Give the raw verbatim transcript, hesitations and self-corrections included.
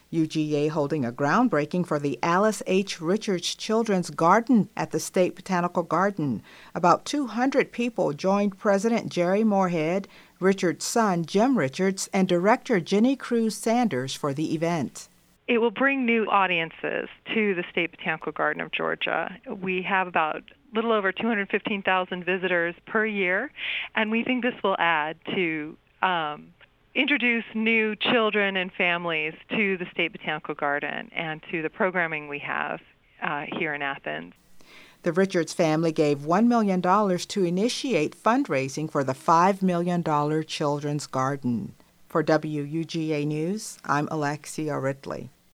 U G A holding a groundbreaking for the Alice H. Richards Children's Garden at the State Botanical Garden. About two hundred people joined President Jerry Moorhead, Richards' son Jim Richards, and director Jenny Cruz Sanders for the event. It will bring new audiences to the State Botanical Garden of Georgia. We have about a little over two hundred fifteen thousand visitors per year, and we think this will add to um, introduce new children and families to the State Botanical Garden and to the programming we have uh, here in Athens. The Richards family gave one million dollars to initiate fundraising for the five million dollars Children's Garden. For W U G A News, I'm Alexia Ridley.